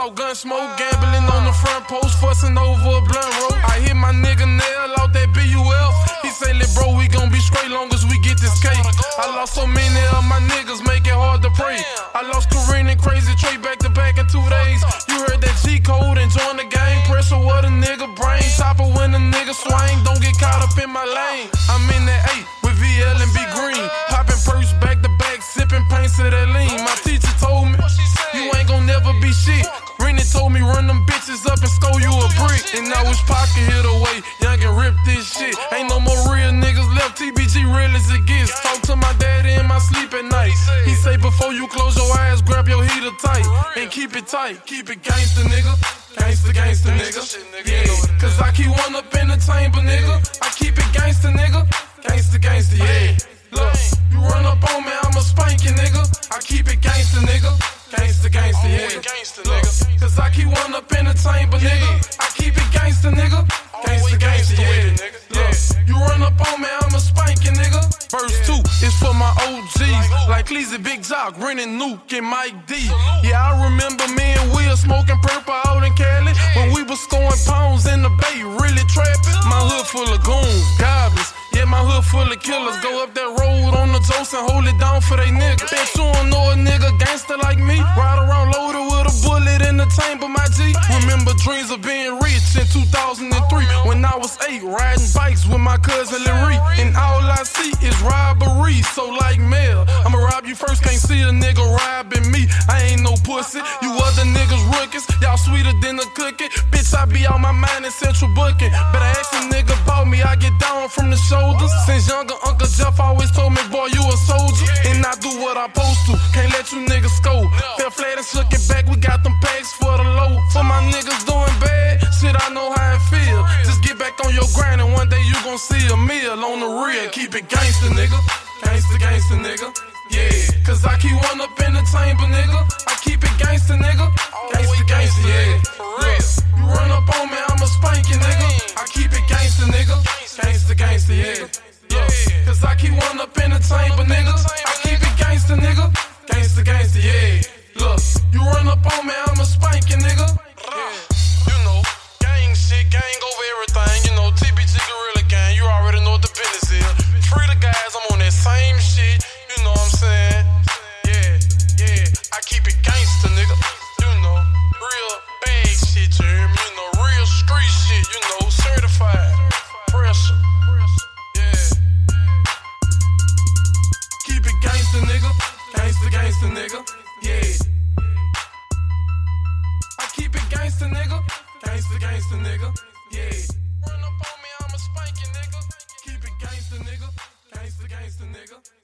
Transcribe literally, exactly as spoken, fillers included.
saw gun smoke, gambling on the front post, fussing over a blunt rope. I hit my nigga nail out that B U F. He say, "Lil' bro, we gon' be straight long as we get this cake." I lost so many of my niggas, make it hard to pray. I lost Kareem and Crazy Trey back to back in two days. You heard that G code and join the gang. Pressure what a nigga brain. Chopper when a nigga swing. Don't get caught up in my lane. I'm in that eight with V L and B Green. Popping perks back to back, sipping paints to that lean. My teacher told me, you ain't gon' never be shit. Rennie told me, run them bitches up and score you a brick. And I wish Pocket hit away, young and rip this shit. Ain't no more real niggas left, T B G real as it gets. Talk to my daddy in my sleep at night. He say, before you close your eyes, grab your heater tight. And keep it tight, keep it gangsta, nigga. Gangsta, gangsta, nigga. Yeah, cause I keep one up in the chamber, nigga. I keep it gangsta, nigga. Gangsta, gangsta, yeah. Look, you run up on me, I'ma spank you, nigga. I keep it gangsta, nigga. Gangsta, gangsta, yeah. Look, cause I keep one up in the chamber, nigga. I keep it gangsta, nigga. Gangsta, gangsta, yeah. Look, you run up on me, I'ma spank you, nigga. Verse two is for my O Gs, like Cleezy, Big Jock, Rennie, Nuke, and Mike D. Yeah, I remember me and Will smoking purple out in Cali when we was scoring pounds in the Bay, really trapping. My hood full of goons, goblins. Yeah, my hood full of killers. Go up that road on the toast and hold it down for they niggas. Bet you don't know a nigga gangster like me. Ride around loaded with a bullet in the chamber, my G. Remember dreams of being rich in two thousand three when I was eight, riding bikes with my cousin Larry. And all I see is robbery, so like Mel, I'ma rob you first, can't see a nigga robbing me. I ain't no pussy, you other niggas rookies. Y'all sweeter than a cookie. Bitch, I be out my mind in central booking. Better ask a nigga about me, I get down from the shoulder. Since younger, Uncle Jeff always told me, boy, you a soldier. And I do what I supposed to, can't let you niggas scold. Fell flat and shook it back, we got them packs for the low. For my niggas doing bad, shit, I know how it feel. Just get back on your grind and one day you gon' see a meal on the real. Keep it gangsta, nigga. Gangsta, gangsta, nigga. Yeah, cause I keep one up in the chamber, nigga. I keep it gangsta, nigga. Gangsta, gangsta, yeah. Look, you run up on me, I'ma spank you, nigga. I keep it gangsta, nigga. Gangsta, gangsta, yeah. Look, cause I keep one up in the chamber, nigga. I keep it gangsta, nigga. Gangsta, gangsta, yeah. Look, you run up on me, I'ma spank you, nigga. Yeah. You know, gang shit, gang over everything. You know, T B G Gorilla Gang, you already know what the business is. Free the guys, I'm on that same shit. You know what I'm saying? Yeah, yeah. I keep it gangsta, nigga. You know, real bag shit, you hear me? You know, real street shit, you know, certified. Pressure. Yeah. Keep it gangsta, nigga. Gangsta, gangsta, nigga. Yeah. I keep it gangsta, nigga. Gangsta, gangsta, nigga. Yeah. Run up on me, I'ma spank you, nigga. Keep it gangsta, nigga. Gangsta, gangsta, nigga.